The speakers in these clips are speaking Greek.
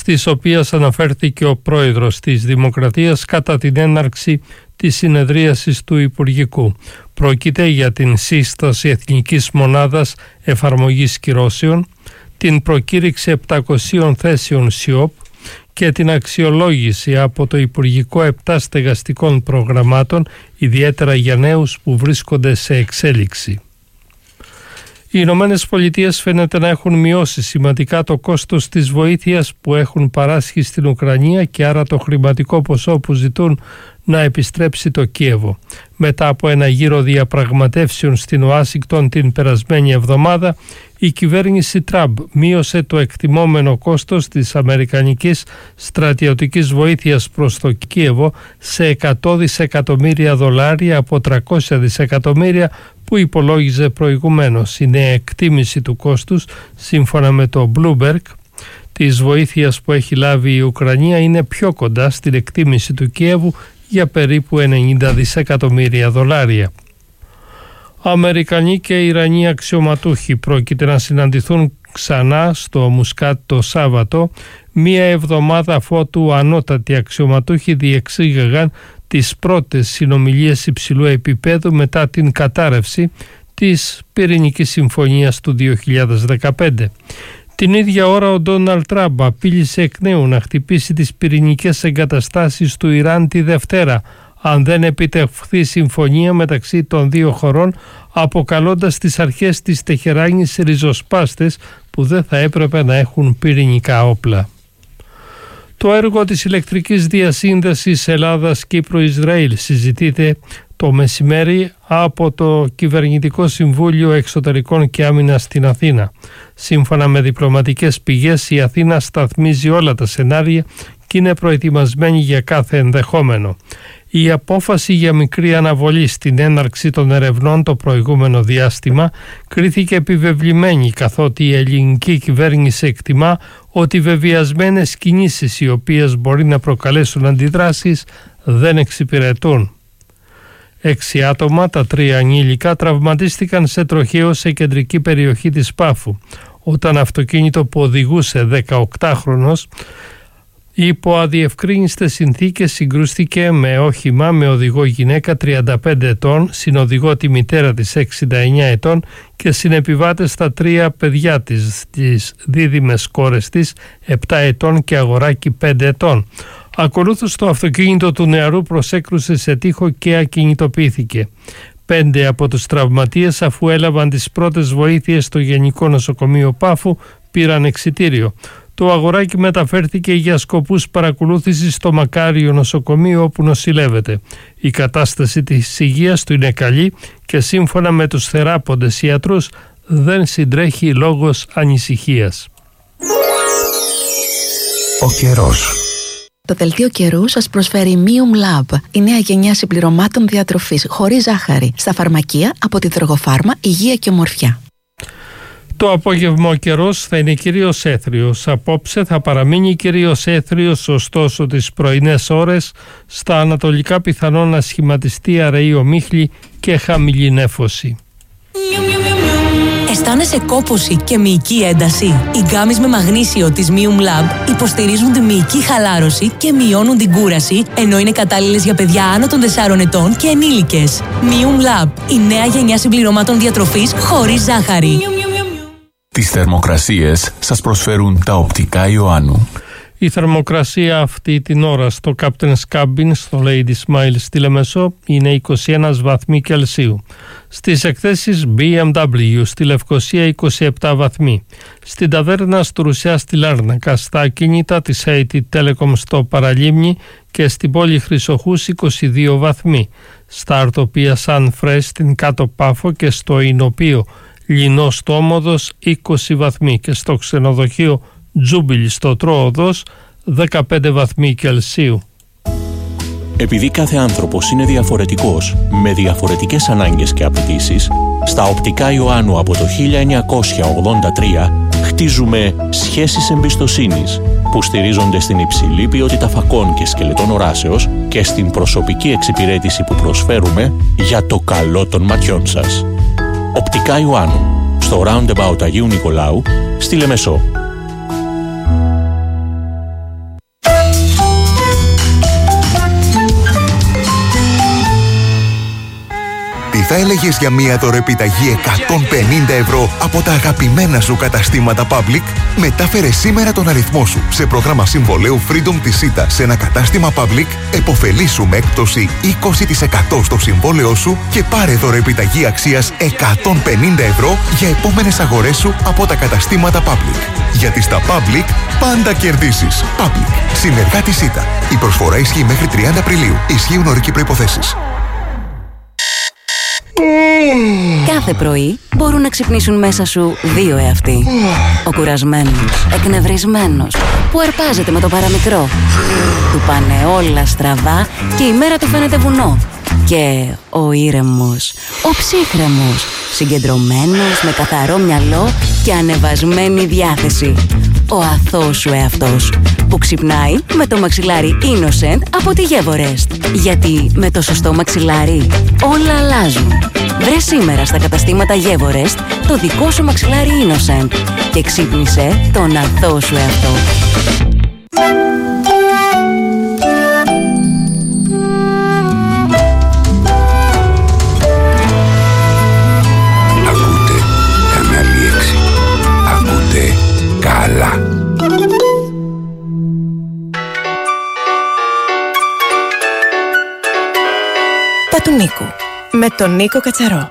στις οποίες αναφέρθηκε ο πρόεδρος της Δημοκρατίας κατά την έναρξη της συνεδρίασης του Υπουργικού. Πρόκειται για την σύσταση Εθνικής Μονάδας Εφαρμογής Κυρώσεων, την προκήρυξη 700 θέσεων ΣΙΟΠ και την αξιολόγηση από το Υπουργικό 7 στεγαστικών προγραμμάτων, ιδιαίτερα για νέους που βρίσκονται σε εξέλιξη. Οι Ηνωμένες Πολιτείες φαίνεται να έχουν μειώσει σημαντικά το κόστος της βοήθειας που έχουν παράσχει στην Ουκρανία και άρα το χρηματικό ποσό που ζητούν να επιστρέψει το Κίεβο. Μετά από ένα γύρο διαπραγματεύσεων στην Ουάσιγκτον την περασμένη εβδομάδα, η κυβέρνηση Τραμπ μείωσε το εκτιμόμενο κόστος της αμερικανικής στρατιωτικής βοήθειας προς το Κίεβο σε $100 δισεκατομμύρια από 300 δισεκατομμύρια που υπολόγιζε προηγουμένως. Η νέα εκτίμηση του κόστους, σύμφωνα με το Bloomberg, της βοήθειας που έχει λάβει η Ουκρανία είναι πιο κοντά στην εκτίμηση του Κιέβου για περίπου $90 δισεκατομμύρια. Αμερικανοί και Ιρανοί αξιωματούχοι πρόκειται να συναντηθούν ξανά στο Μουσκάτ το Σάββατο, μία εβδομάδα αφότου ανώτατοι αξιωματούχοι διεξήγαγαν τις πρώτες συνομιλίες υψηλού επίπεδου μετά την κατάρρευση της πυρηνικής συμφωνίας του 2015. Την ίδια ώρα ο Ντόναλντ Τραμπ απείλησε εκ νέου να χτυπήσει τις πυρηνικές εγκαταστάσεις του Ιράν τη Δευτέρα αν δεν επιτευχθεί συμφωνία μεταξύ των δύο χωρών, αποκαλώντας τις αρχές της Τεχεράνης ριζοσπάστες που δεν θα έπρεπε να έχουν πυρηνικά όπλα. Το έργο της ηλεκτρικής διασύνδεσης Ελλάδας-Κύπρου-Ισραήλ συζητείται το μεσημέρι από το Κυβερνητικό Συμβούλιο Εξωτερικών και Άμυνας στην Αθήνα. Σύμφωνα με διπλωματικές πηγές, η Αθήνα σταθμίζει όλα τα σενάρια και είναι προετοιμασμένη για κάθε ενδεχόμενο. Η απόφαση για μικρή αναβολή στην έναρξη των ερευνών το προηγούμενο διάστημα κρίθηκε επιβεβλημένη, καθότι η ελληνική κυβέρνηση εκτιμά ότι βεβαιασμένες κινήσεις οι οποίες μπορεί να προκαλέσουν αντιδράσεις δεν εξυπηρετούν. 6 άτομα, τα 3 ανήλικα, τραυματίστηκαν σε τροχαίο σε κεντρική περιοχή της Πάφου, όταν αυτοκίνητο που οδηγούσε 18χρονος υπό αδιευκρίνιστες συνθήκες συγκρούστηκε με όχημα με οδηγό γυναίκα 35 ετών, συνοδηγό τη μητέρα της 69 ετών και συνεπιβάτες τα 3 παιδιά της, τις δίδυμες κόρες της 7 ετών και αγοράκι 5 ετών. Ακολούθως το αυτοκίνητο του νεαρού προσέκρουσε σε τοίχο και ακινητοποιήθηκε. 5 από τους τραυματίες, αφού έλαβαν τις πρώτες βοήθειες στο Γενικό Νοσοκομείο Πάφου, πήραν εξιτήριο. Το αγοράκι μεταφέρθηκε για σκοπούς παρακολούθησης στο Μακάριο νοσοκομείο όπου νοσηλεύεται. Η κατάσταση της υγείας του είναι καλή και σύμφωνα με τους θεράποντες ιατρούς δεν συντρέχει λόγος ανησυχίας. Ο καιρός. Το δελτίο καιρού σας προσφέρει Mium Lab, η νέα γενιά συμπληρωμάτων διατροφής χωρίς ζάχαρη, στα φαρμακεία από τη Δρογοφάρμα Υγεία και Ομορφιά. Το απόγευμα ο καιρός θα είναι κυρίως έθριος. Απόψε θα παραμείνει κυρίως έθριος, ωστόσο τις πρωινές ώρες στα ανατολικά πιθανόν να σχηματιστεί αραιή ομίχλη και χαμηλή νέφωση. Αισθάνεσαι κόπωση και μυϊκή ένταση? Οι γκάμεις με μαγνήσιο της Mium Lab υποστηρίζουν τη μυϊκή χαλάρωση και μειώνουν την κούραση, ενώ είναι κατάλληλες για παιδιά άνω των 4 ετών και ενήλικες. Mium Lab, η νέα γενιά συμπληρωμάτων διατροφής χωρίς ζάχαρη. Τις θερμοκρασίες σας προσφέρουν τα οπτικά Ιωάννου. Η θερμοκρασία αυτή την ώρα στο Captain's Cabin στο Lady Smile στη Λεμεσό είναι 21 βαθμοί Κελσίου. Στις εκθέσεις BMW στη Λευκοσία 27 βαθμοί. Στην ταβέρνα στο Ρουσιά στη Λάρνακα, στα ακίνητα της AT Telecom στο Παραλίμνη και στην πόλη Χρυσοχούς 22 βαθμοί. Στα αρτοπία Σαν Φρες στην Κάτω Πάφο και στο Ινοπείο Λινό στο Όμοδος 20 βαθμοί και στο ξενοδοχείο Τζούμπιλ στο Τρώοδος 15 βαθμοί Κελσίου. Επειδή κάθε άνθρωπος είναι διαφορετικός, με διαφορετικές ανάγκες και απαιτήσεις, στα οπτικά Ιωάννου από το 1983 χτίζουμε σχέσεις εμπιστοσύνης που στηρίζονται στην υψηλή ποιότητα φακών και σκελετών οράσεως και στην προσωπική εξυπηρέτηση που προσφέρουμε για το καλό των ματιών σας. Οπτικά Ιωάννου, στο Roundabout Αγίου Νικολάου, στη Λεμεσό. θα έλεγες για μια δωρεπιταγή 150 ευρώ από τα αγαπημένα σου καταστήματα Public? Μετάφερε σήμερα τον αριθμό σου σε πρόγραμμα συμβολέου Freedom της ΣΥΤΑ σε ένα κατάστημα Public, εποφελήσου με έκπτωση 20% στο συμβόλαιό σου και πάρε δωρεπιταγή αξίας 150 ευρώ για επόμενες αγορές σου από τα καταστήματα Public. Γιατί στα Public πάντα κερδίσεις. Public. Συνεργάτη ΣΥΤΑ. Η προσφορά ισχύει μέχρι 30 Απριλίου. Ισχύουν όροι και προϋποθέσεις. Κάθε πρωί μπορούν να ξυπνήσουν μέσα σου δύο εαυτοί. Ο κουρασμένος, εκνευρισμένος, που αρπάζεται με το παραμικρό. Του πάνε όλα στραβά και η μέρα του φαίνεται βουνό. Και ο ήρεμος, ο ψύχρεμος, συγκεντρωμένος, με καθαρό μυαλό και ανεβασμένη διάθεση. Ο αθώος σου εαυτός, που ξυπνάει με το μαξιλάρι Innocent από τη Gevorest. Γιατί με το σωστό μαξιλάρι όλα αλλάζουν. Βρες σήμερα στα καταστήματα Gevorest το δικό σου μαξιλάρι Innocent και ξύπνησε τον αθώο σου εαυτό. Ακούτε κανάλι 6. Ακούτε καλά. Τα του Νίκου με τον Νίκο Κατσαρό.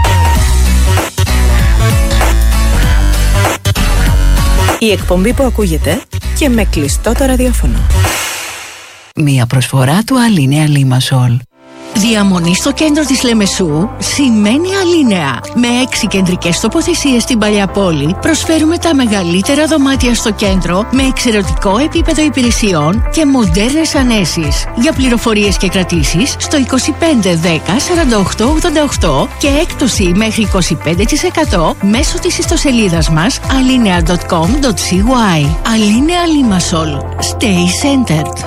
Η εκπομπή που ακούγεται και με κλειστό το ραδιόφωνο. Μία προσφορά του Alinea Limassol. Διαμονή στο κέντρο της Λεμεσού σημαίνει Alinea. Με 6 κεντρικές τοποθεσίες στην παλιά πόλη, προσφέρουμε τα μεγαλύτερα δωμάτια στο κέντρο με εξαιρετικό επίπεδο υπηρεσιών και μοντέρνες ανέσεις. Για πληροφορίες και κρατήσεις στο 25 10 48 88 και έκπτωση μέχρι 25% μέσω της ιστοσελίδας μας alinea.com.cy. Alinea Limassol. Stay centered.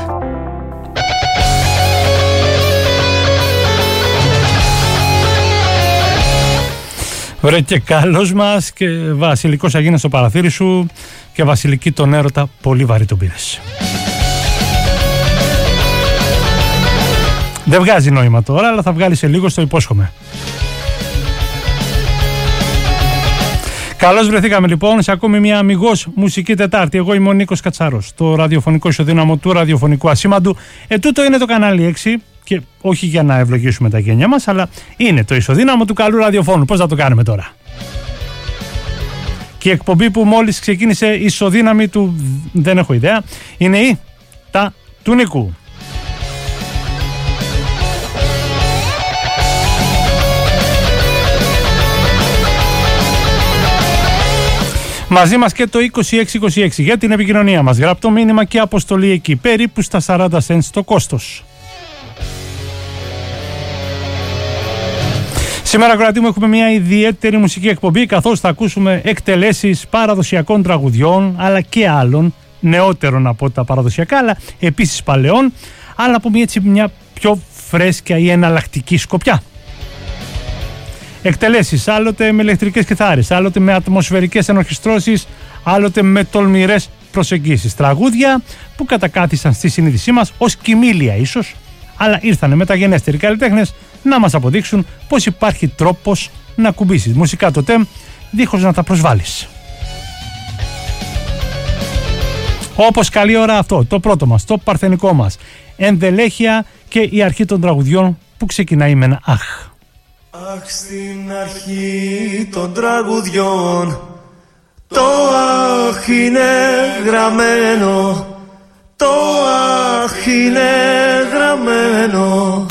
Ωραία, και καλός μας και βασιλικός αγίνας στο παραθύρι σου και βασιλική τον έρωτα πολύ βαρύ τον πήρες. Δεν βγάζει νόημα τώρα, αλλά θα βγάλει σε λίγο, στο υπόσχομαι. Καλώς βρεθήκαμε λοιπόν σε ακόμη μια αμιγώς μουσική Τετάρτη. Εγώ είμαι ο Νίκος Κατσαρός, το ραδιοφωνικό ισοδύναμο του ραδιοφωνικού ασήμαντου. Τούτο είναι το κανάλι 6 και όχι για να ευλογήσουμε τα γένια μας, αλλά είναι το ισοδύναμο του καλού ραδιοφώνου. Πώς θα το κάνουμε τώρα? Και η εκπομπή που μόλις ξεκίνησε, ισοδύναμη του δεν έχω ιδέα, είναι η Τα του Νίκου. Μαζί μας και το 2626 για την επικοινωνία μας. Γραπτό μήνυμα και αποστολή εκεί, περίπου στα 40 cents το κόστος. Σήμερα, κρατή μου, έχουμε μια ιδιαίτερη μουσική εκπομπή, καθώς θα ακούσουμε εκτελέσεις παραδοσιακών τραγουδιών, αλλά και άλλων, νεότερων από τα παραδοσιακά, αλλά επίσης παλαιών, αλλά από μια πιο φρέσκια ή εναλλακτική σκοπιά. Εκτελέσεις άλλοτε με ηλεκτρικές κιθάρες, άλλοτε με ατμοσφαιρικές ενορχιστρώσεις, άλλοτε με τολμηρές προσεγγίσεις. Τραγούδια που κατακάθισαν στη συνείδησή μας ως κοιμήλια ίσως, αλλά ήρθανε μεταγενέστεροι καλλιτέχνες να μας αποδείξουν πως υπάρχει τρόπος να κουμπίσεις μουσικά το τεμ δίχως να τα προσβάλλεις. Όπως καλή ώρα αυτό, το πρώτο μας, το παρθενικό μας, ενδελέχεια και η αρχή των τραγουδιών που ξεκινάει με ένα αχ. Αχ, στην αρχή των τραγουδιών το αχ είναι γραμμένο, το αχ είναι γραμμένο.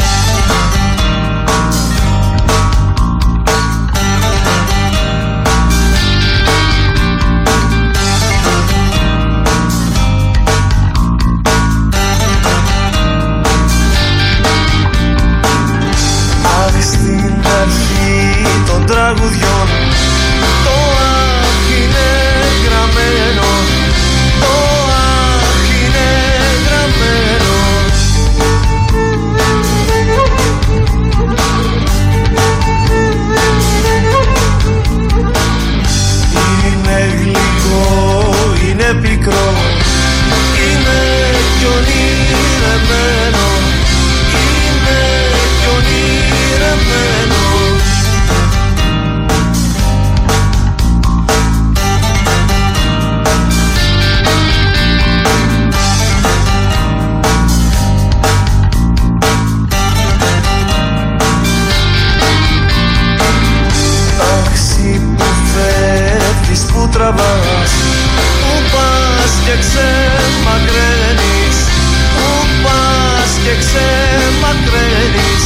Αχ, στην αρχή των τραγουδιών το αχ είναι γραμμένο, το αχ είναι γραμμένο. μακραίνεις, που πας και ξεμακραίνεις.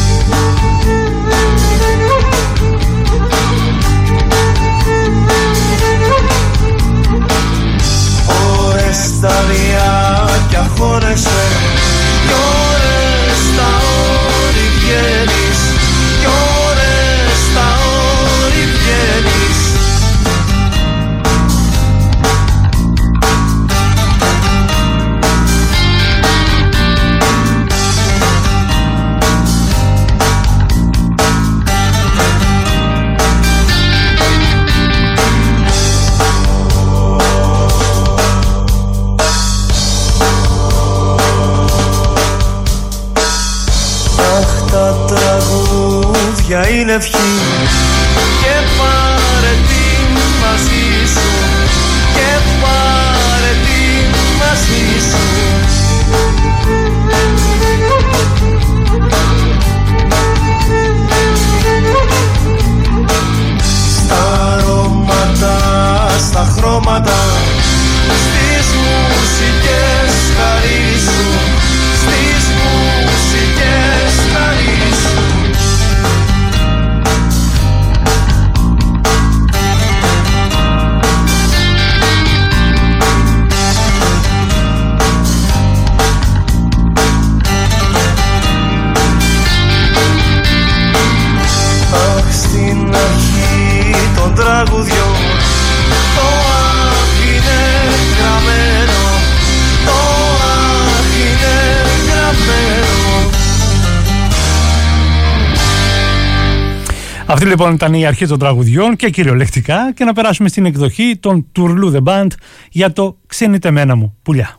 Ώρες σταδιά κι αγχώνεσαι, κι ώρες στα όρη βγαίνεις, κι ώρες στα όρη βγαίνεις. Είναι ευχή και πάρε την μαζί σου, και πάρε την μαζί σου. Στα αρώματα, στα χρώματα, στις μουσικές χαρίσου, στις μουσικές χαρίσου. Τραγουδιών, το αχ είναι γραμμένο, το αχ είναι γραμμένο. Αυτή λοιπόν ήταν η αρχή των τραγουδιών και κυριολεκτικά, και να περάσουμε στην εκδοχή των Τουρλού The Band για το «Ξενιτεμένα μου πουλιά».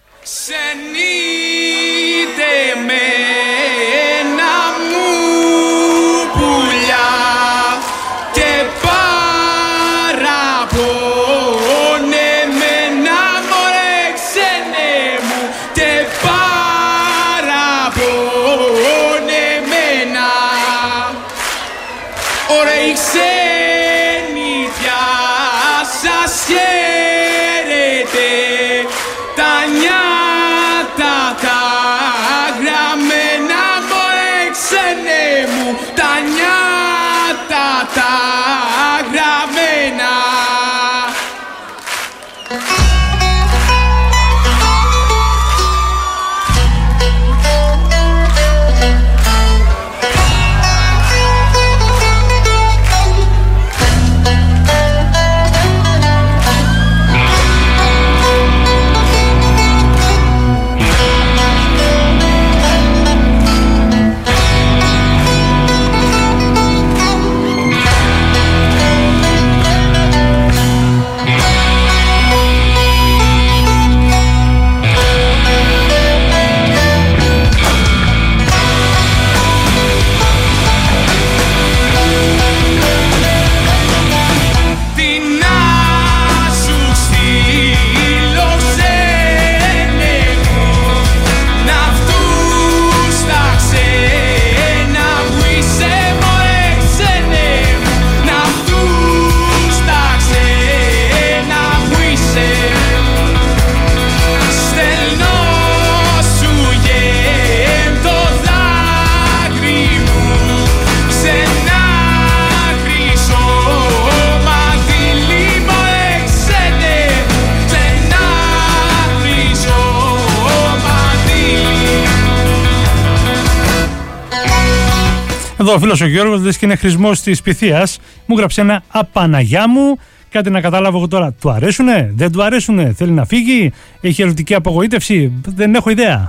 Εδώ ο φίλος ο Γιώργος, δες και είναι χρησμός της Πυθίας, μου γράψε ένα «Απαναγιά μου». Κάτι να καταλάβω εγώ τώρα. Του αρέσουνε, δεν του αρέσουνε, θέλει να φύγει, έχει ερωτική απογοήτευση, δεν έχω ιδέα.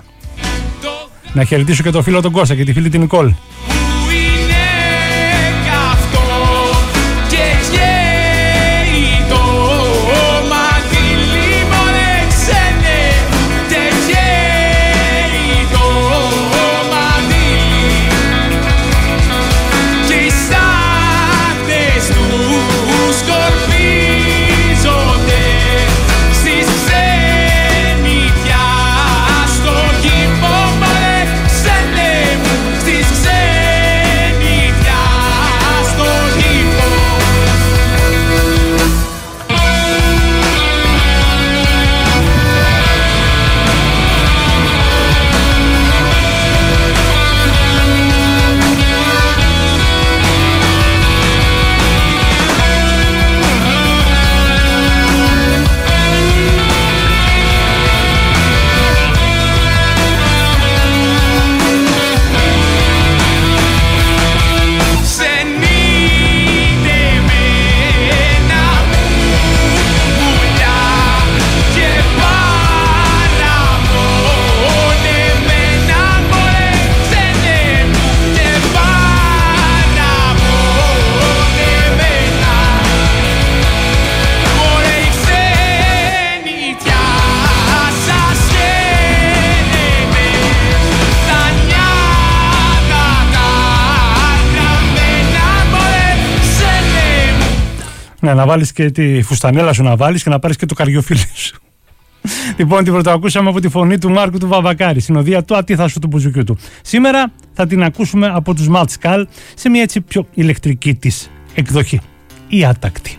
Να χαιρετήσω και το φίλο τον Κώστα και τη φίλη την Νικόλ. Στις Ναι, να βάλεις και τη φουστανέλα σου να βάλεις και να πάρεις και το καριοφίλι σου. Λοιπόν, την πρωτοακούσαμε από τη φωνή του Μάρκου του Βαβακάρη, συνοδεία του Ατίθασου του Μπουζουκιού του. Σήμερα θα την ακούσουμε από τους Μαλτσκάλ σε μια έτσι πιο ηλεκτρική της εκδοχή. Η άτακτη.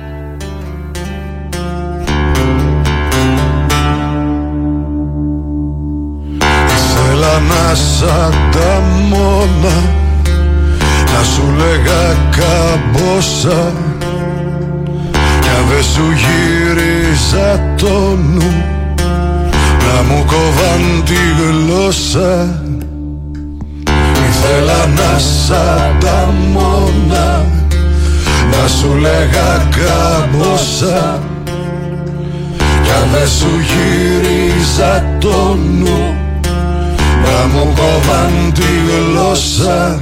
Ήθελα να σαν τα μόνα, να σου λέγα καμπόσα, κι αν δεν σου γύριζα το νου, να μου κόβαν τη γλώσσα. Ήθελα να σαν τα μόνα, να σου λέγα καμπόσα, κι αν δεν σου γύριζα το νου, να μου κόβαν τη γλώσσα.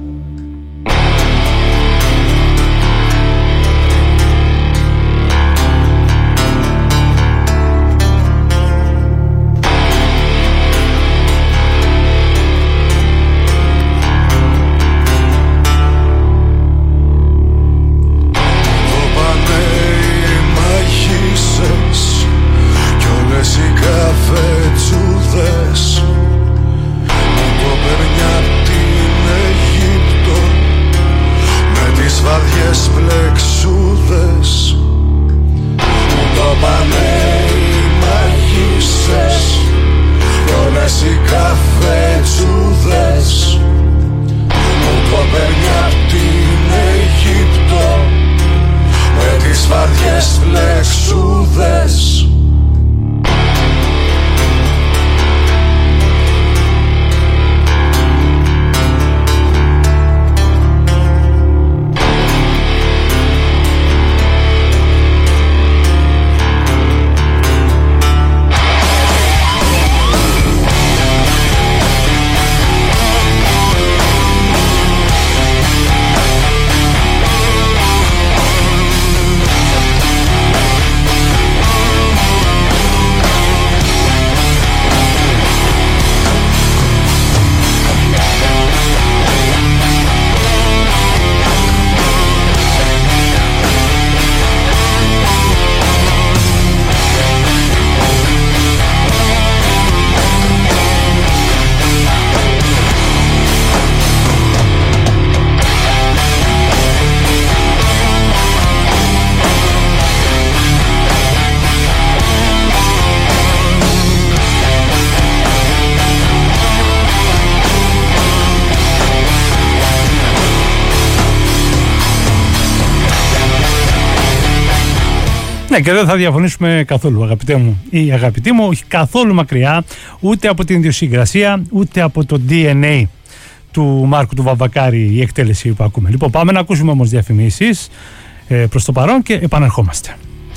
Ναι, και δεν θα διαφωνήσουμε καθόλου, αγαπητέ μου ή αγαπητή μου, όχι καθόλου μακριά ούτε από την ιδιοσυγκρασία ούτε από το DNA του Μάρκου του Βαβακάρη η εκτέλεση που ακούμε. Λοιπόν, πάμε να ακούσουμε όμως διαφημίσεις προς το παρόν και επανερχόμαστε.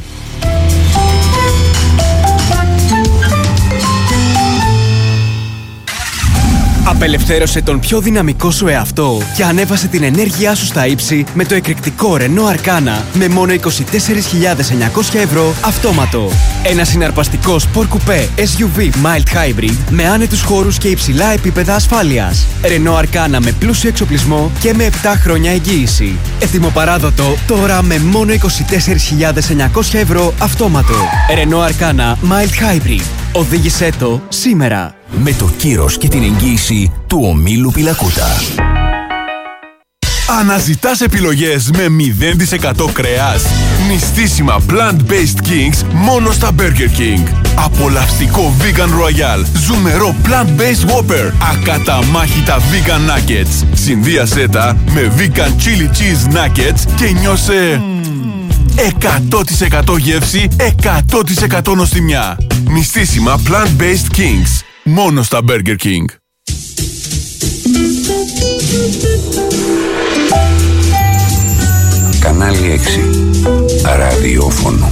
Απελευθέρωσε τον πιο δυναμικό σου εαυτό και ανέβασε την ενέργειά σου στα ύψη με το εκρηκτικό Renault Arcana με μόνο 24.900 ευρώ αυτόματο. Ένα συναρπαστικό Sport Coupé SUV Mild Hybrid με άνετους χώρους και υψηλά επίπεδα ασφάλειας. Renault Arcana με πλούσιο εξοπλισμό και με 7 χρόνια εγγύηση. Ετοιμοπαράδοτο τώρα με μόνο 24.900 ευρώ αυτόματο. Renault Arcana Mild Hybrid. Οδήγησέ το σήμερα. Με το κύρος και την εγγύηση του ομίλου Πιλακούτα. Αναζητάς επιλογές με 0% κρέας? Νηστίσιμα plant-based kings μόνο στα Burger King. Απολαυστικό vegan royal, ζουμερό plant-based whopper, ακαταμάχητα vegan nuggets. Συνδύασέ τα με vegan chili cheese nuggets και νιώσε 100% γεύση, 100% νοστιμιά. Νηστίσιμα plant-based kings μόνο στα Burger King. Κανάλι 6. Ραδιόφωνο.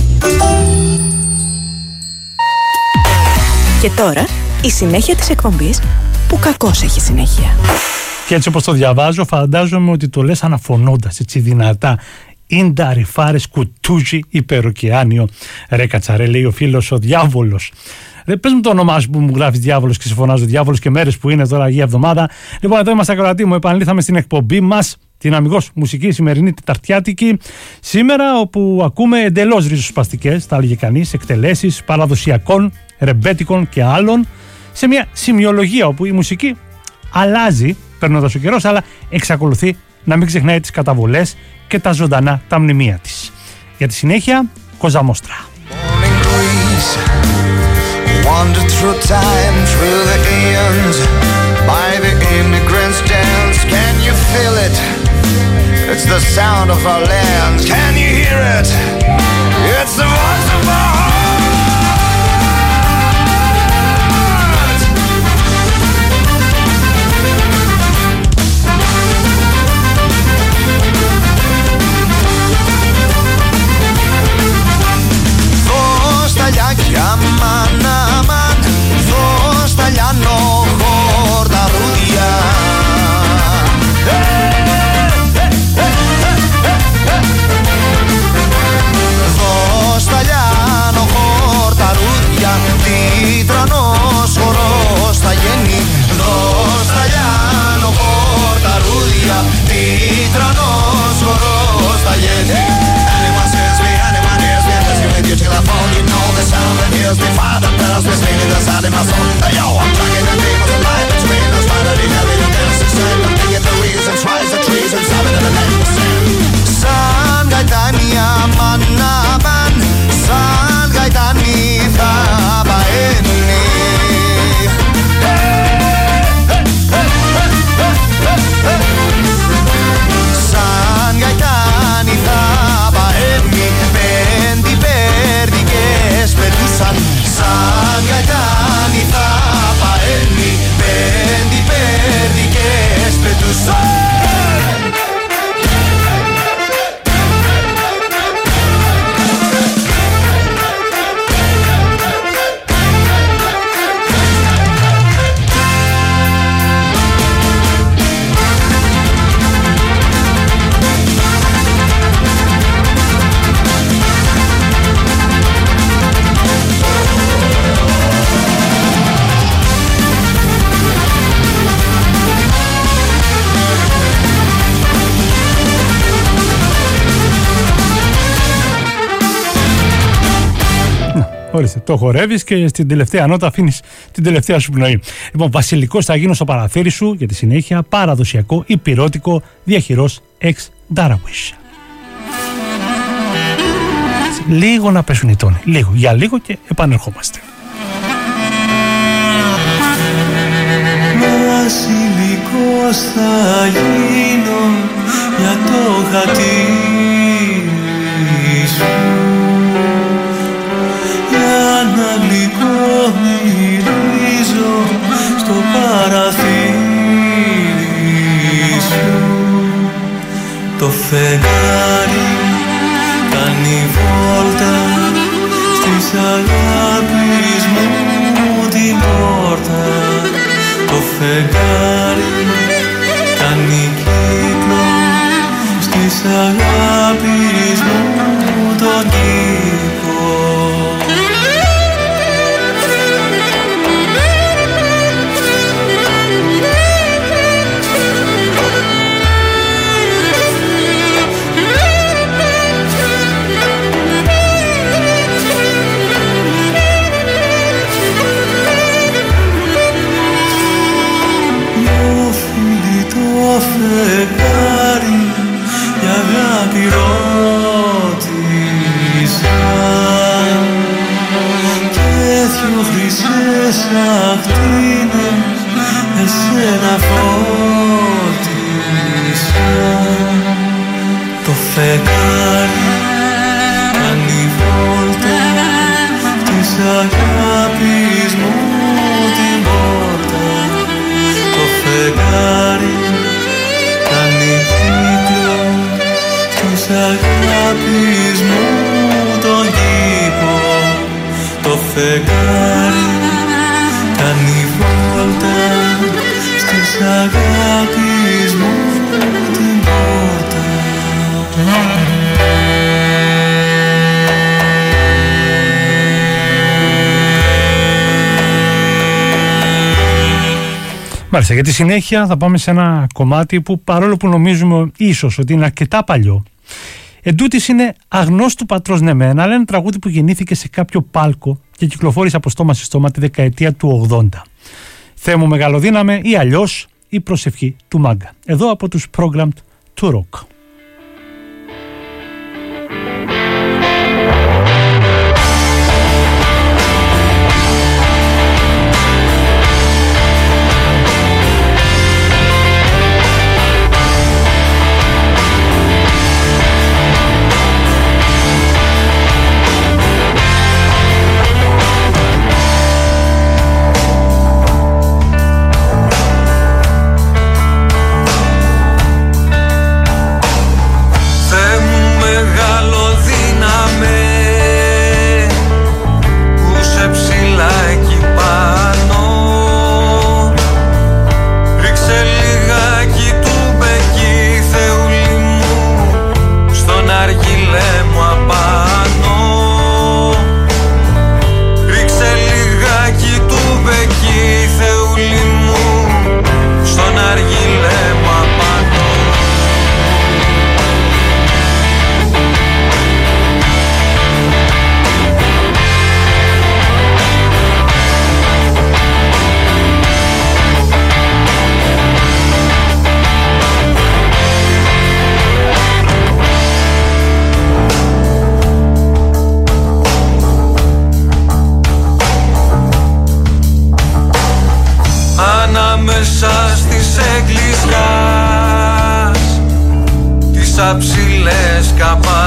Και τώρα η συνέχεια της εκπομπής που κακώς έχει συνέχεια. Και έτσι όπως το διαβάζω, φαντάζομαι ότι το λες αναφωνώντας έτσι δυνατά. Ίντα ρηφάρες κουτούζι υπεροκεάνιο. Ρε κατσαρέ, λέει ο φίλος ο διάβολος. Πες μου το όνομά σου που μου γράφεις διάβολος και σε φωνάζω διάβολος και μέρες που είναι τώρα Αγία Εβδομάδα. Λοιπόν, εδώ είμαστε ακροατοί μου. Επανήλθαμε στην εκπομπή μας την αμιγώς μουσική σημερινή τεταρτιάτικη, σήμερα όπου ακούμε εντελώς ριζοσπαστικές, θα έλεγε κανείς, εκτελέσεις παραδοσιακών, ρεμπέτικων και άλλων, σε μια σημειολογία όπου η μουσική αλλάζει περνώντας ο καιρός, αλλά εξακολουθεί να μην ξεχνάει τις καταβολές και τα ζωντανά τα μνημεία της. Για τη συνέχεια, Κοζαμόστρα. Wandered through time, through the eons, by the immigrants' dance. Can you feel it? It's the sound of our lands. Can you hear it? It's the voice of our heart. Aman, aman, δώσ' τα λιάνο χορταρούδια. Δώσ' τα λιάνο χορταρούδια, τίτρανος χορός θα γίνει. Δώσ' τα λιάνο χορταρούδια, τίτρανος χορός θα γίνει. Anyone says me, anyone hears me, I'm listening with you till I fall, you know the sound that hears me. Father tells me, spinning the sound in my soul. Hey yo, I'm tracking the demons alive between us. Finally, heavy and dancing sand. I'm thinking the reasons, rise the trees and sobbing in the land of sand. Σαν γαϊτάνι αμανάμαν, σαν γαϊτάνι θα παένει. Σαν γαϊτάνι θα παένει, πέντε πέρδικες πετούσαν. Σαν γαϊτάνι θα παένει, πέντε πέρδικες πετούσαν. Ορίστε, το χορεύεις και στην τελευταία νότα αφήνεις την τελευταία σου πνοή. Λοιπόν, βασιλικός θα γίνω στο παραθύρι σου για τη συνέχεια, παραδοσιακό, υπηρώτικο, διαχειρός εξ Ντάραουις. Λίγο να πέσουν οι τόνοι, λίγο, για λίγο και επανερχόμαστε. Βασιλικός θα γίνω για το χατήρι σου, για να γλυκό μυρίζω στο παραθύρι σου. Το φεγγάρι κάνει βόλτα στις αγάπης μου την πόρτα. Το φεγγάρι κάνει κύκλο στις αγάπης μου τον κήπο. Το φεγγάρι για αγάπη ρώτησα και δυο χρυσές ακτίνες εσένα φώτισα. Το φεγγάρι κάνει βόλτα της αγάπης μου την πόρτα. Το φεγγάρι κάνει κύκλο της αγάπης μου τον κήπο. Το φεγγάρι κάνει βόλτα της αγάπης μου την πόρτα. Μάλιστα, για τη συνέχεια θα πάμε σε ένα κομμάτι που, παρόλο που νομίζουμε ίσως ότι είναι αρκετά παλιό, εντούτοις είναι αγνός του πατρός ναι μεν, αλλά είναι τραγούδι που γεννήθηκε σε κάποιο πάλκο και κυκλοφόρησε από στόμα σε στόμα τη δεκαετία του 80. Θεέ μου μεγαλοδύναμε ή αλλιώς η προσευχή του Μάγκα. Εδώ από τους Programmed to Rock. Ανάμεσα στις εκκλησιάς τις αψηλές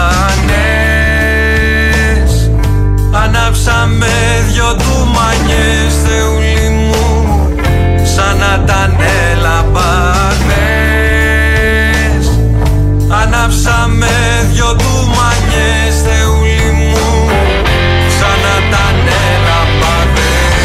καμπάνες ανάψαμε δυο ντουμανιές, Θεούλη μου, σαν να ήταν λαμπάδες. Ανάψαμε δυο ντουμανιές, Θεούλη μου, σαν να ήταν λαμπάδες.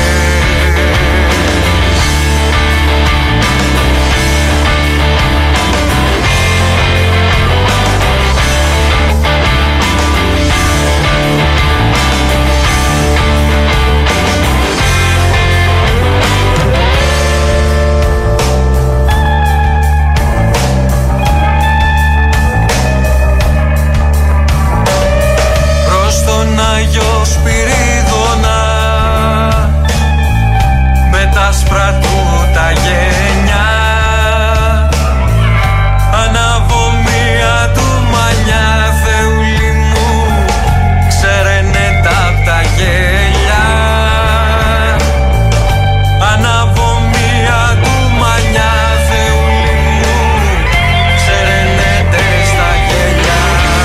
Άγιο Σπυρίδωνα με τα άσπρα του τα γένια, ανάβω μία ντουμανιά, Θεούλη μου, ξέρενε τα γέλια. Ανάβω μία ντουμανιά, Θεούλη μου, ξέρενε στα γέλια.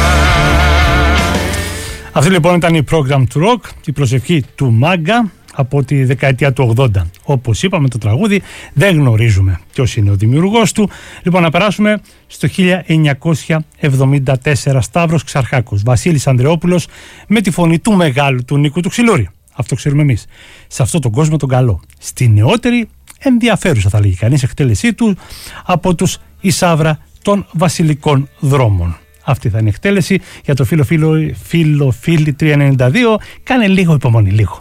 Αυτή λοιπόν ήταν η Programmed to Rock, η προσευχή του Μάγκα από τη δεκαετία του 80. Όπως είπαμε, το τραγούδι δεν γνωρίζουμε ποιος είναι ο δημιουργός του. Λοιπόν, να περάσουμε στο 1974. Σταύρος Ξαρχάκος, Βασίλης Ανδρεόπουλος με τη φωνή του μεγάλου του Νίκου του Ξυλούρη. Αυτό ξέρουμε εμείς. Σε αυτόν τον κόσμο τον καλό. Στη νεότερη, ενδιαφέρουσα θα λέγει κανείς, εκτέλεσή του από τους Ισάβρα των Βασιλικών Δρόμων. Αυτή θα είναι η εκτέλεση για το Φίλο 392. Κάνε λίγο υπομονή, λίγο.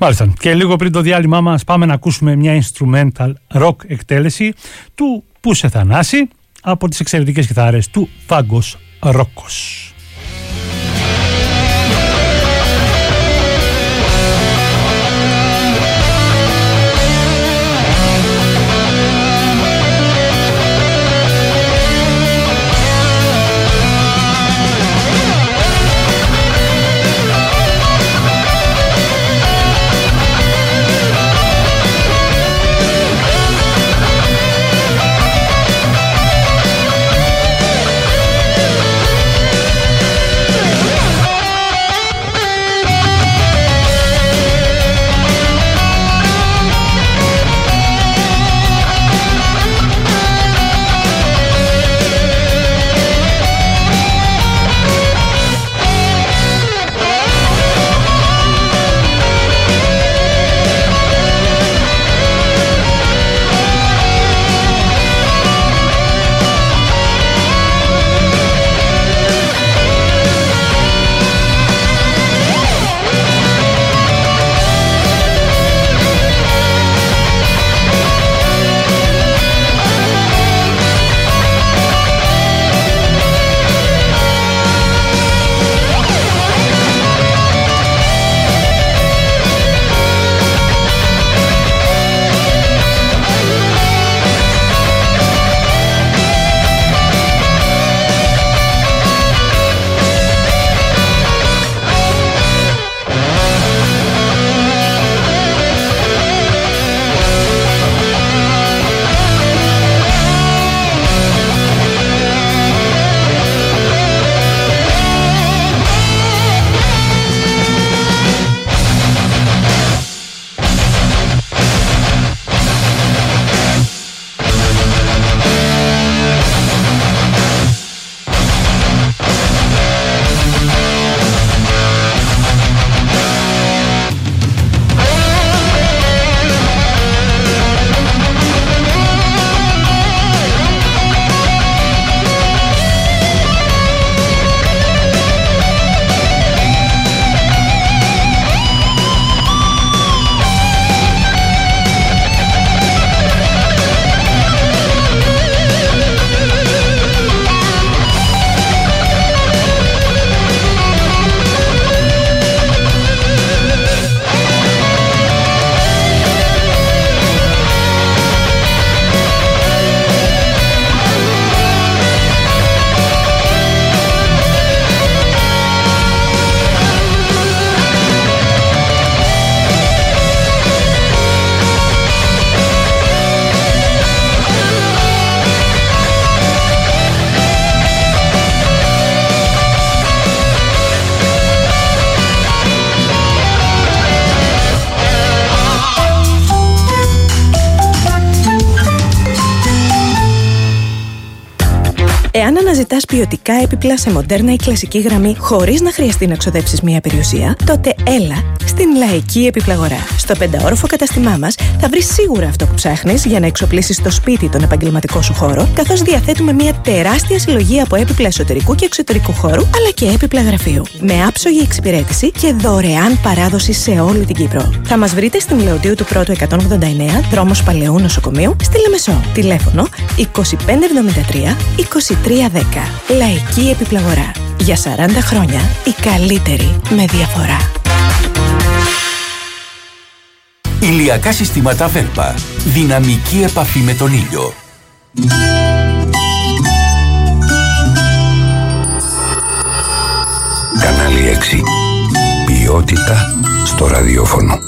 Μάλιστα. Και λίγο πριν το διάλειμμά μας πάμε να ακούσουμε μια instrumental rock εκτέλεση του Πούσε Θανάση από τις εξαιρετικές κιθάρες του Φάγκος Ρόκος. Εάν αναζητάς ποιοτικά έπιπλα σε μοντέρνα ή κλασική γραμμή χωρίς να χρειαστεί να ξοδέψεις μία περιουσία, τότε έλα στην Λαϊκή Επιπλαγορά. Στο 5όροφο καταστημά μας θα βρεις σίγουρα αυτό που ψάχνεις για να εξοπλίσεις το σπίτι τον επαγγελματικό σου χώρο, καθώς διαθέτουμε μία τεράστια συλλογή από έπιπλα εσωτερικού και εξωτερικού χώρου, αλλά και έπιπλα γραφείου. Με άψογη εξυπηρέτηση και δωρεάν παράδοση σε όλη την Κύπρο. Θα μας βρείτε στην Λεωδίου του Πρώτου 189, δρόμος Παλαιού Νοσοκομείου, στη Λεμεσό. Τηλέφωνο 2573 2310. Λαϊκή Επιπλαγορά. Για 40 χρόνια η καλύτερη με διαφορά. Ηλιακά συστήματα Βέλπα. Δυναμική επαφή με τον ήλιο. Κανάλι 6. Ποιότητα στο ραδιόφωνο.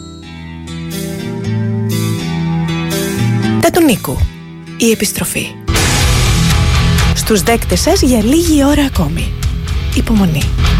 Τα του Νίκου. Η επιστροφή. Στους δέκτες σας για λίγη ώρα ακόμη. Υπομονή.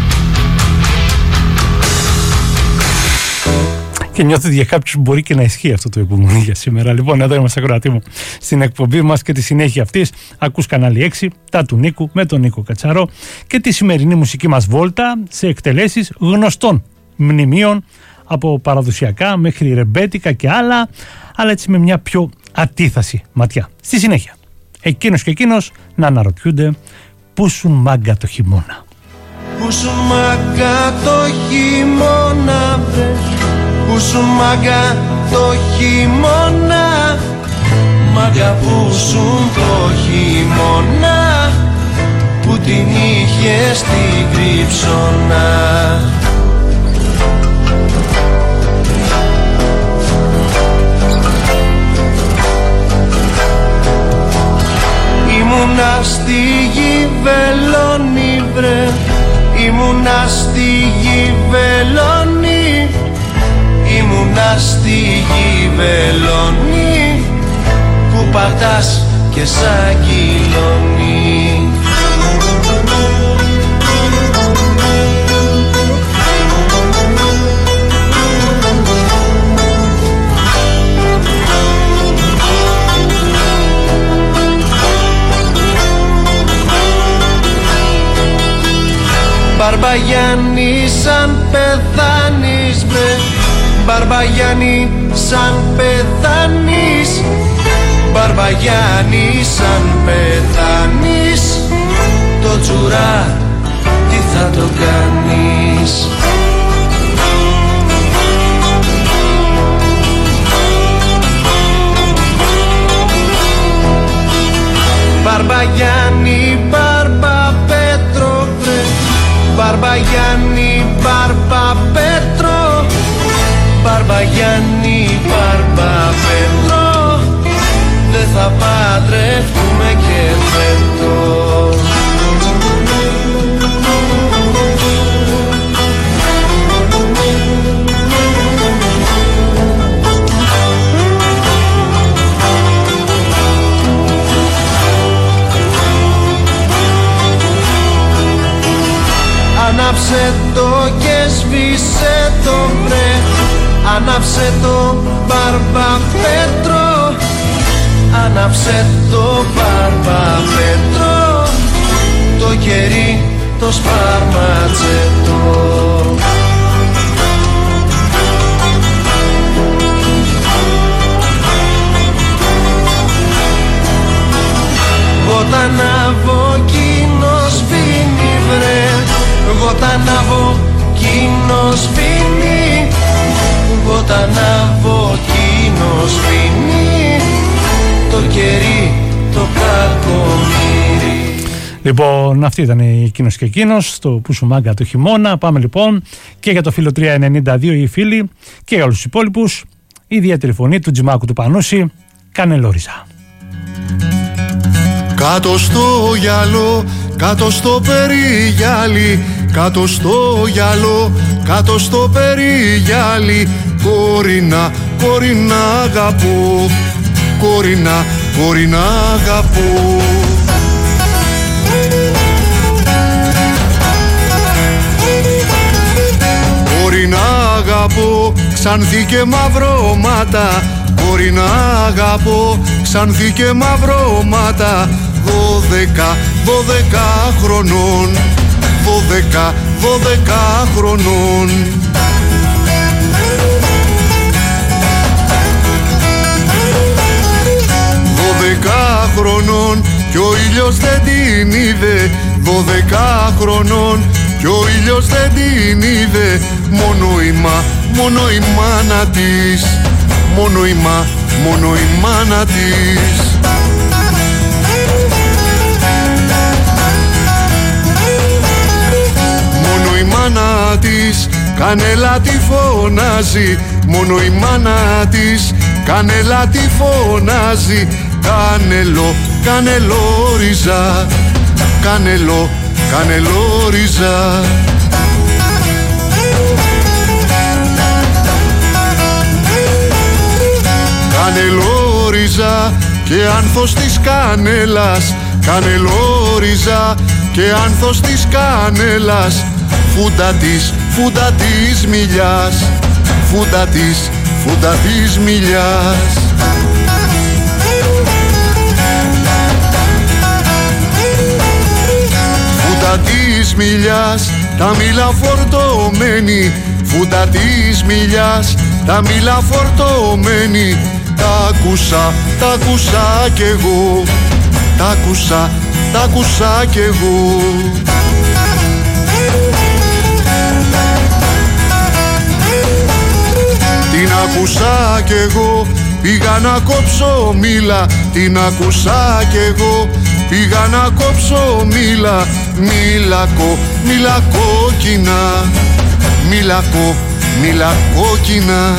Και νιώθω ότι για κάποιους μπορεί και να ισχύει αυτό το υπομονή για σήμερα. Λοιπόν, εδώ είμαστε, ακροατή μου, στην εκπομπή μας και τη συνέχεια αυτής. Ακούς Κανάλι 6, τα του Νίκου με τον Νίκο Κατσαρό και τη σημερινή μουσική μας βόλτα σε εκτελέσεις γνωστών μνημείων από παραδοσιακά μέχρι ρεμπέτικα και άλλα, αλλά έτσι με μια πιο ατίθαση ματιά. Στη συνέχεια, εκείνος και εκείνος να αναρωτιούνται πού σου μάγκα το χειμώνα. Πού σου μάγκα το χειμώνα, πού σου μάγκα το χειμώνα, μάγκα που σου το χειμώνα, που την είχε στην κρυψώνα. Ήμουνα στη γη βελόνι βρε, ήμουνα στη γη βελόνι, ήμουνα στη γη βελόνι, που πατάς και σαν κυλώνει. Μπαρμπαγιάννη σαν πεθάνεις βρε, Μπαρμπαγιάννη σαν πεθάνεις, Μπαρμπαγιάννη σαν πεθάνεις, το τσουρά τι θα το κάνεις. Μπαρμπαγιάννη Μπαρμπαπέτρο βρε, Μπαρμπαγιάννη Μπαρμπαπέτρο, Μπαρμπαγιάννη Μπαρμπαπέτρο, δεν θα παντρευτούμε και φέτος. Άναψε το και σβήσε το βρε, άναψε το Μπαρμπαπέτρο, άναψε το Μπαρμπαπέτρο, το κερί το σπαρματζέτο. Εγώ τα ανάβω κοινό σβήνει βρε, εγώ τα ανάβω κοινό σβήνει, εγώ τα ανάβω κοινό σβήνει, το κερί το κακομοίρι. Λοιπόν, αυτή ήταν η Εκείνος και Εκείνος, το που σου μάγκα το χειμώνα. Πάμε λοιπόν και για το φίλο 392 οι φίλοι και για όλους τους υπόλοιπους. Η ιδιαίτερη φωνή του Τζιμάκου του Πανούση, Κανελόριζα. Κάτω στο γυαλό, κάτω στο περιγυάλι, κάτω στο γυαλό, κάτω στο περιγυάλι, κορίνα, κορίνα αγαπώ, κορίνα, κορίνα αγαπώ. Κορίνα αγαπώ, ξανθή και μαυρώματα, κορίνα αγαπώ, ξανθή και μαυρώματα, 12 χρονών, 12 χρονών. Χρονών κι ο ήλιος δεν την είδε, 12 χρονών κι ο ήλιος δεν την είδε, μόνο η μάνα της, μόνο η μάνα της. Μόνο η μάνα της κανέλα τη φωνάζει, μόνο η μάνα της κανέλα τη φωνάζει, κανελό, κανελόριζα, κανελό, κανελόριζα. Κανελόριζα και άνθος της κανέλας, κανελόριζα και άνθος της κανέλας, φούντα της μιλιάς, φούντα της μιλιάς. Φούντα της μιλιάς, τα μήλα φορτωμένη, φούντα της μιλιάς, τα μήλα φορτωμένη, τα άκουσα κι εγώ, τα άκουσα κι εγώ. άκουσα κι εγώ. Πήγα να κόψω μήλα, την άκουσα κι εγώ. Πήγα να κόψω μήλα, μήλα κόκκινα. Μήλα κόκκινα.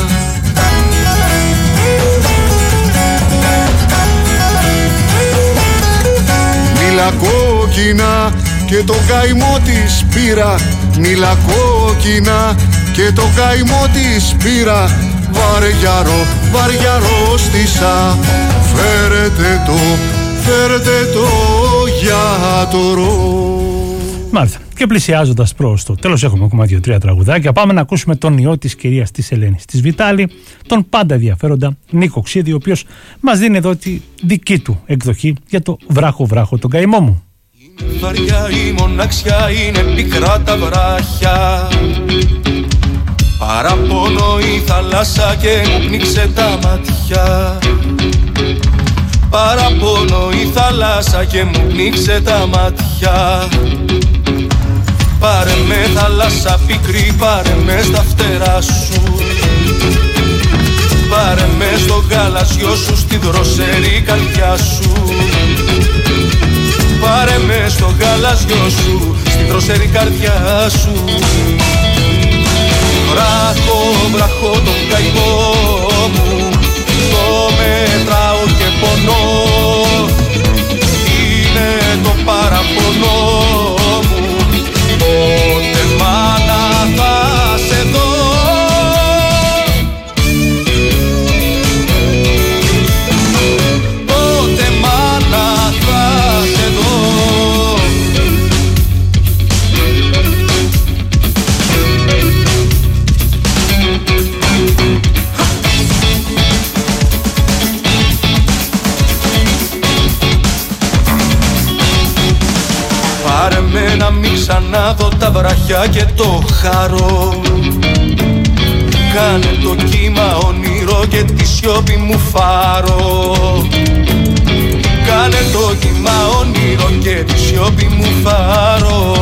Μήλα κόκκινα και το καημό της πήρα. Μήλα κόκκινα και το καημό της πήρα. Βαριαρόστησα. Φέρετε το γιατρό. Μάλιστα. Και πλησιάζοντας προς το τέλος, έχουμε ακόμα 2-3 τραγουδάκια. Πάμε να ακούσουμε τον ιό της κυρίας της Ελένης της Βιτάλη, τον πάντα ενδιαφέροντα Νίκο Ξίδη, ο οποίος μας δίνει εδώ τη δική του εκδοχή για το βράχο τον καημό μου. Είναι βαριά η μοναξιά, είναι πικρά τα βράχια. Παραπονώ η θάλασσα και μου πνίξε τα μάτια. Παραπονώ η θάλασσα και μου πνίξε τα μάτια. Πάρε με θάλασσα πικρή, πάρε με στα φτερά σου. Πάρε με στο γαλαζιό σου, στη δροσερή καρδιά σου. Πάρε με στο γαλαζιό σου, στη δροσερή καρδιά σου. Βράχο τον καημό μου, το μετράω και πονώ. Είναι το παραπονό μου, πότε μάνα θα σε δω. Πότε μάνα θα σε δω. Πάρε με να μην ξαναδώ τα βράχια και το χαρό. Κάνε το κύμα όνειρο και τη σιώπη μου φάρο. Κάνε το κύμα όνειρο και τη σιώπη μου φάρο.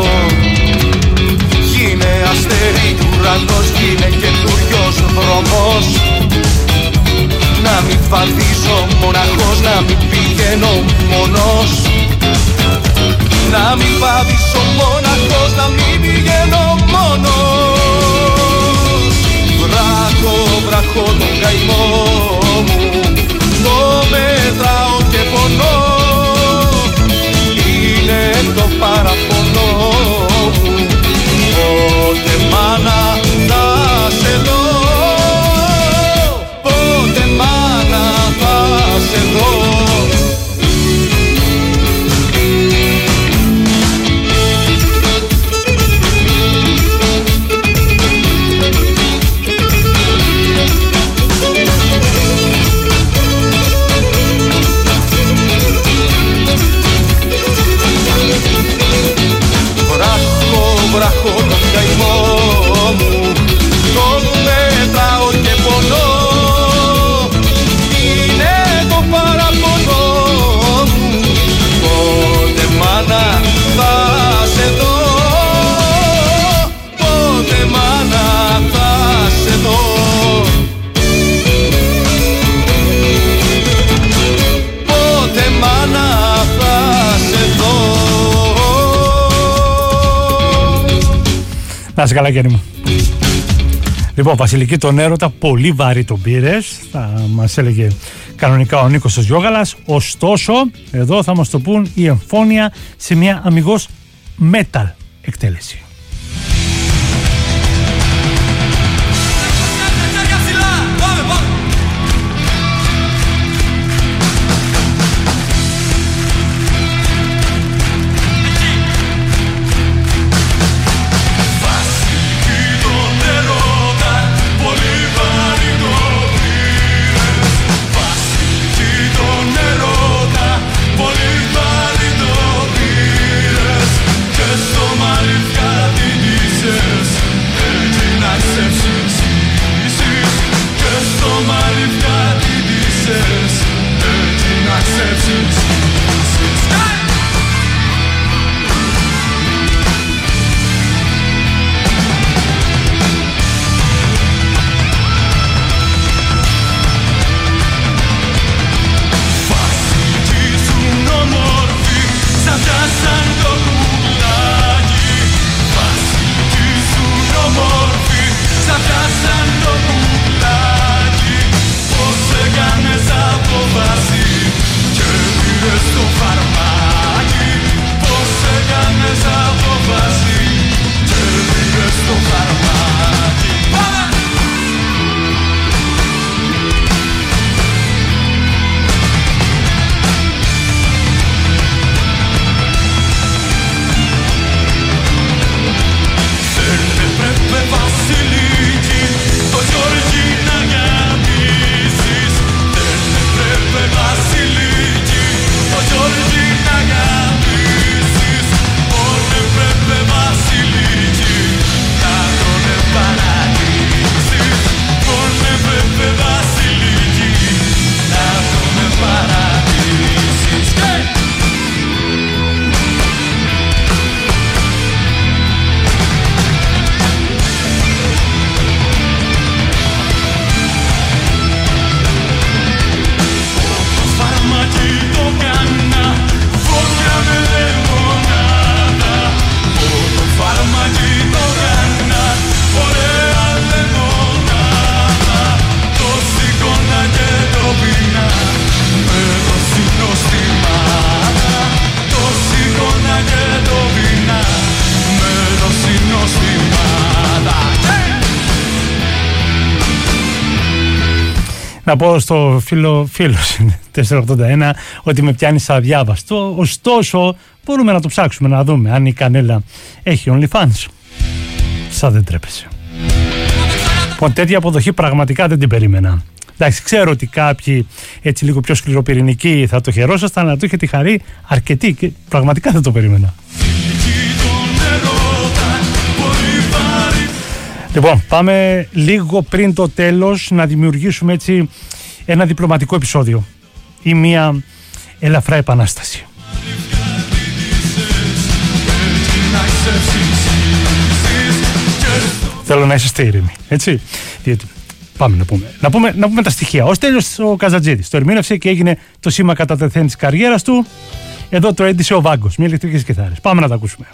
Γίνε αστέρι ουρανός, γίνε καινούριος δρόμος. Να μην βαδίζω μοναχός, να μην πηγαίνω μόνος. Να μην βαδίσω μοναχός, να μην πηγαίνω μόνος. Βράχο τον καημό μου, το μετράω και πονώ. Είναι το παραπονό μου, πότε μάνα θα σε δω. Πότε μάνα θα σε δω. Βράχο τον καημό μου, τον μετράω και πονώ. Είναι το παραπονό μου, πότε μάνα θα σε δω. Πότε μάνα θα σε δω. Πότε μάνα θα σε δω. Να είσαι καλά, Γιάννη μου. Λοιπόν, Βασιλική, τον έρωτα πολύ βαρύ τον πήρες. Θα μας έλεγε κανονικά ο Νίκος Γιώγαλας. Ωστόσο, εδώ θα μας το πούν η εμφώνια σε μια αμιγώς metal εκτέλεση. Πολύ πάλι το πήρες και στο μαλλιφιά Να πω στο φίλο 481 ότι με πιάνει σαν αδιάβαστο. Ωστόσο, μπορούμε να το ψάξουμε να δούμε αν η Κανέλα έχει OnlyFans. Σαν δεν τρέπεσαι. Λοιπόν, τέτοια αποδοχή πραγματικά δεν την περίμενα. Εντάξει, ξέρω ότι κάποιοι έτσι λίγο πιο σκληροπυρηνικοί θα το χαιρόσασταν, αλλά το έχετε χαρεί αρκετοί και πραγματικά δεν το περίμενα. Λοιπόν, πάμε λίγο πριν το τέλος να δημιουργήσουμε έτσι ένα διπλωματικό επεισόδιο ή μια ελαφρά επανάσταση. Θέλω να είσαστε ήρεμοι, έτσι. Διότι πάμε να πούμε τα στοιχεία. Ως τέλος ο Καζατζίδης το ερμήνευσε και έγινε το σήμα κατά τεθέν της καριέρας του. Εδώ το έντυσε ο Βάγκος με ηλεκτρικές κιθάρες. Πάμε να τα ακούσουμε.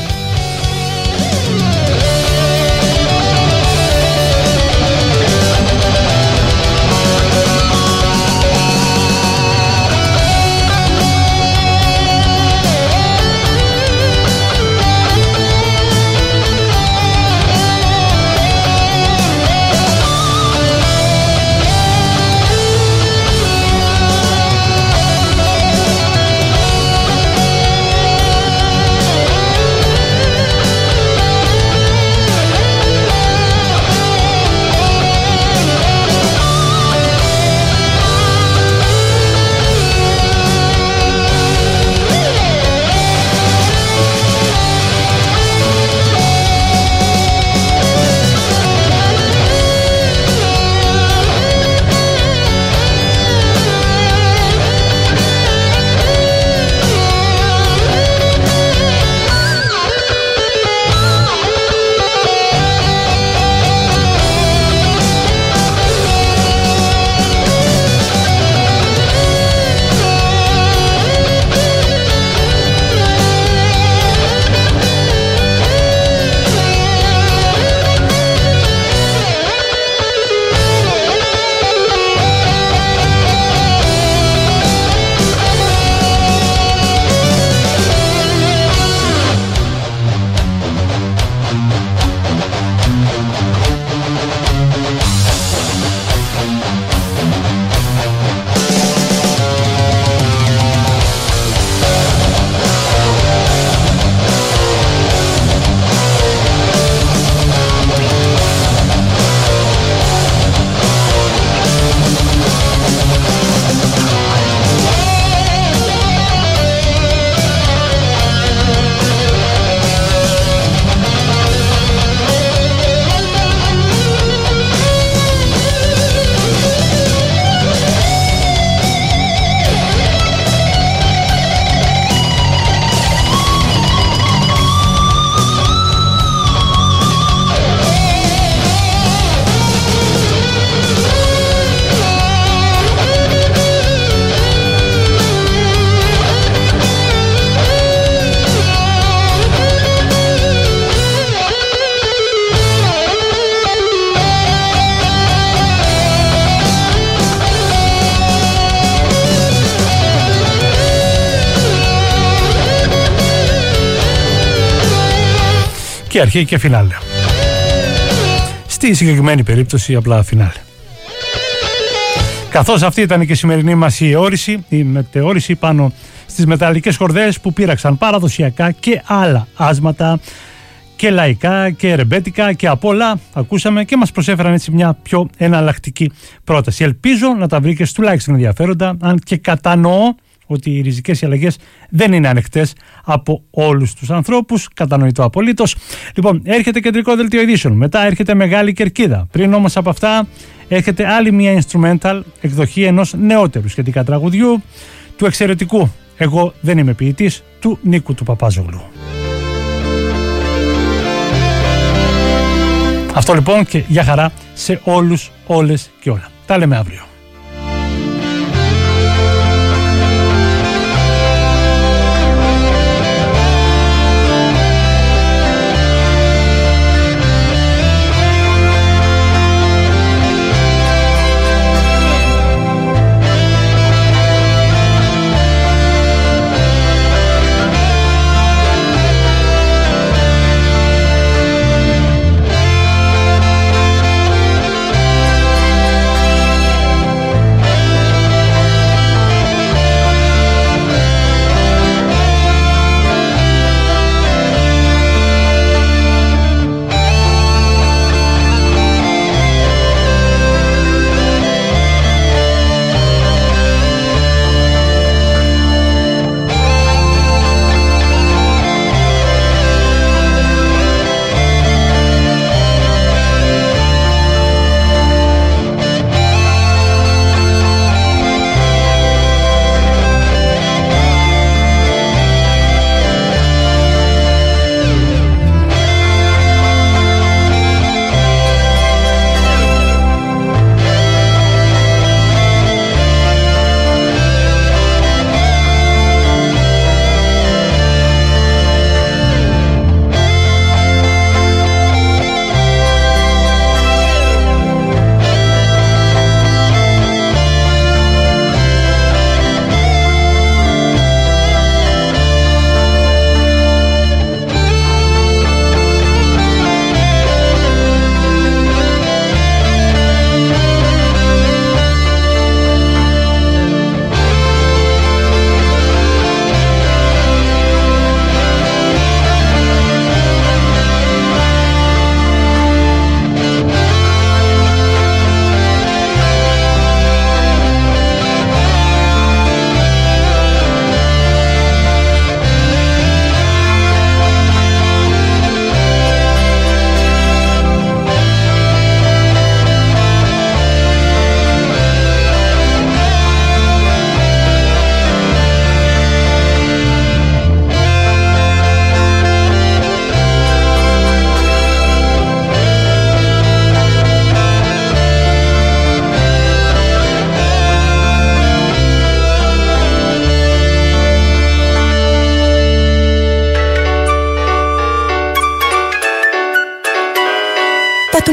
Και αρχή και φινάλε. Στη συγκεκριμένη περίπτωση απλά φινάλε. Καθώς αυτή ήταν και η σημερινή μας η μετεώρηση πάνω στις μεταλλικές χορδές που πήραξαν παραδοσιακά και άλλα άσματα και λαϊκά και ρεμπέτικα και απ' όλα ακούσαμε και μας προσέφεραν έτσι μια πιο εναλλακτική πρόταση. Ελπίζω να τα βρήκες τουλάχιστον ενδιαφέροντα, αν και κατανοώ ότι οι ριζικές αλλαγές δεν είναι ανεκτές από όλους τους ανθρώπους, κατανοητό απολύτως. Λοιπόν, έρχεται κεντρικό δελτίο ειδήσεων, μετά έρχεται Μεγάλη Κερκίδα. Πριν όμως από αυτά έρχεται άλλη μια instrumental εκδοχή ενός νεότερου σχετικά τραγουδιού του εξαιρετικού «Εγώ δεν είμαι ποιητής» του Νίκου του Παπάζογλου. Αυτό λοιπόν και για χαρά σε όλους, όλες και όλα. Τα λέμε αύριο.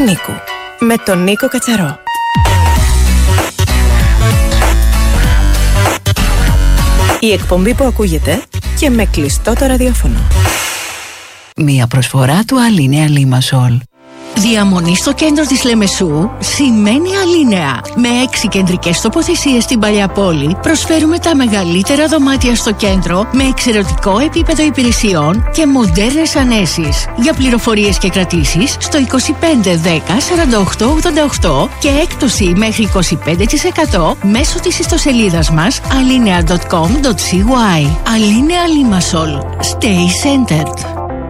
Νίκου με τον Νίκο Κατσαρό. Η εκπομπή που ακούγεται και με κλειστό το ραδιόφωνο. Μία προσφορά του Αλίνεα Λίμασολ. Διαμονή στο κέντρο της Λεμεσού σημαίνει Αλίνεα. Με 6 κεντρικές τοποθεσίες στην παλιά πόλη προσφέρουμε τα μεγαλύτερα δωμάτια στο κέντρο με εξαιρετικό επίπεδο υπηρεσιών και μοντέρνες ανέσεις. Για πληροφορίες και κρατήσεις στο 25 10 48 88 και έκπτωση μέχρι 25% μέσω της ιστοσελίδας μας alinea.com.cy. Αλίνεα Λίμασολ. Stay centered.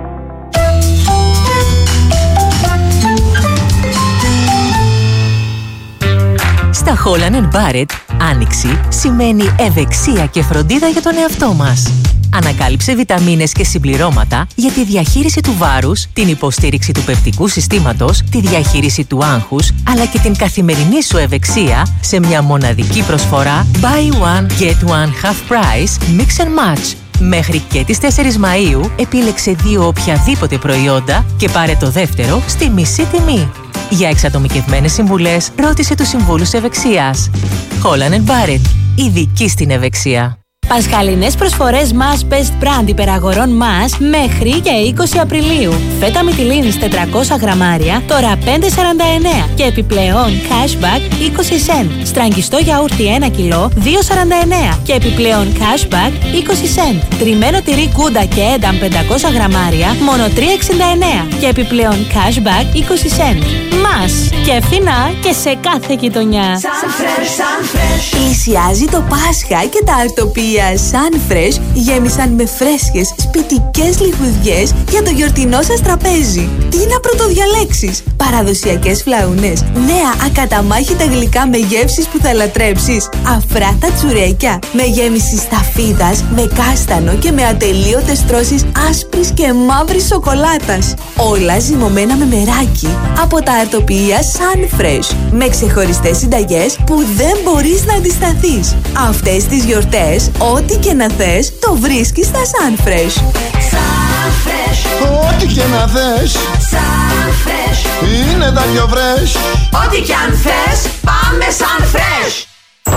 Στα Holland & Barrett, άνοιξη σημαίνει ευεξία και φροντίδα για τον εαυτό μας. Ανακάλυψε βιταμίνες και συμπληρώματα για τη διαχείριση του βάρους, την υποστήριξη του πεπτικού συστήματος, τη διαχείριση του άγχους, αλλά και την καθημερινή σου ευεξία σε μια μοναδική προσφορά Buy One, Get One Half Price, Mix and Match. Μέχρι και τις 4 Μαΐου επίλεξε 2 οποιαδήποτε προϊόντα και πάρε το δεύτερο στη μισή τιμή. Για εξατομικευμένες συμβουλές, ρώτησε τους συμβούλους ευεξίας. Holland & Barrett, ειδική στην ευεξία. Πασχαλινές προσφορές Mass Best Brand υπεραγορών Mass μέχρι και 20 Απριλίου. Φέτα μυτιλίνης 400 γραμμάρια, τώρα 5,49 και επιπλέον cashback 20 cent. Στραγγιστό γιαούρτι 1 κιλό, 2,49 και επιπλέον cashback 20 cent. Τριμμένο τυρί Κούντα και Ένταμ 500 γραμμάρια, μόνο 3,69 και επιπλέον cashback 20 cent. Mass και φθηνά και σε κάθε γειτονιά. Πλησιάζει το Πάσχα και τα αρτοπία Sunfresh γέμισαν με φρέσκες σπιτικές λιχουδιές για το γιορτινό σας τραπέζι. Τι να πρωτοδιαλέξεις? Παραδοσιακές φλαούνες, νέα ακαταμάχητα γλυκά με γεύσεις που θα λατρέψεις, αφράτα τσουρέκια με γέμιση σταφίδας, με κάστανο και με ατελείωτες στρώσεις άσπρης και μαύρης σοκολάτας. Όλα ζυμωμένα με μεράκι από τα αρτοπία Sunfresh, με ξεχωριστές συνταγές που δεν μπορείς να αντισταθείς. Αυτές τις γιορτές, ό,τι και να θες, το βρίσκεις στα Sunfresh. Sunfresh. Ό,τι και να θες, Sunfresh. Είναι τα πιο fresh. Ό,τι και αν θες, πάμε Sunfresh.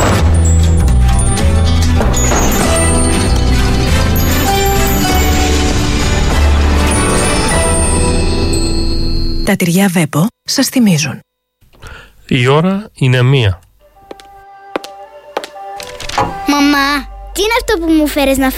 Τα τυριά Βέπο σας θυμίζουν. Η ώρα είναι 1. Μαμά, τι είναι αυτό που μου φέρες να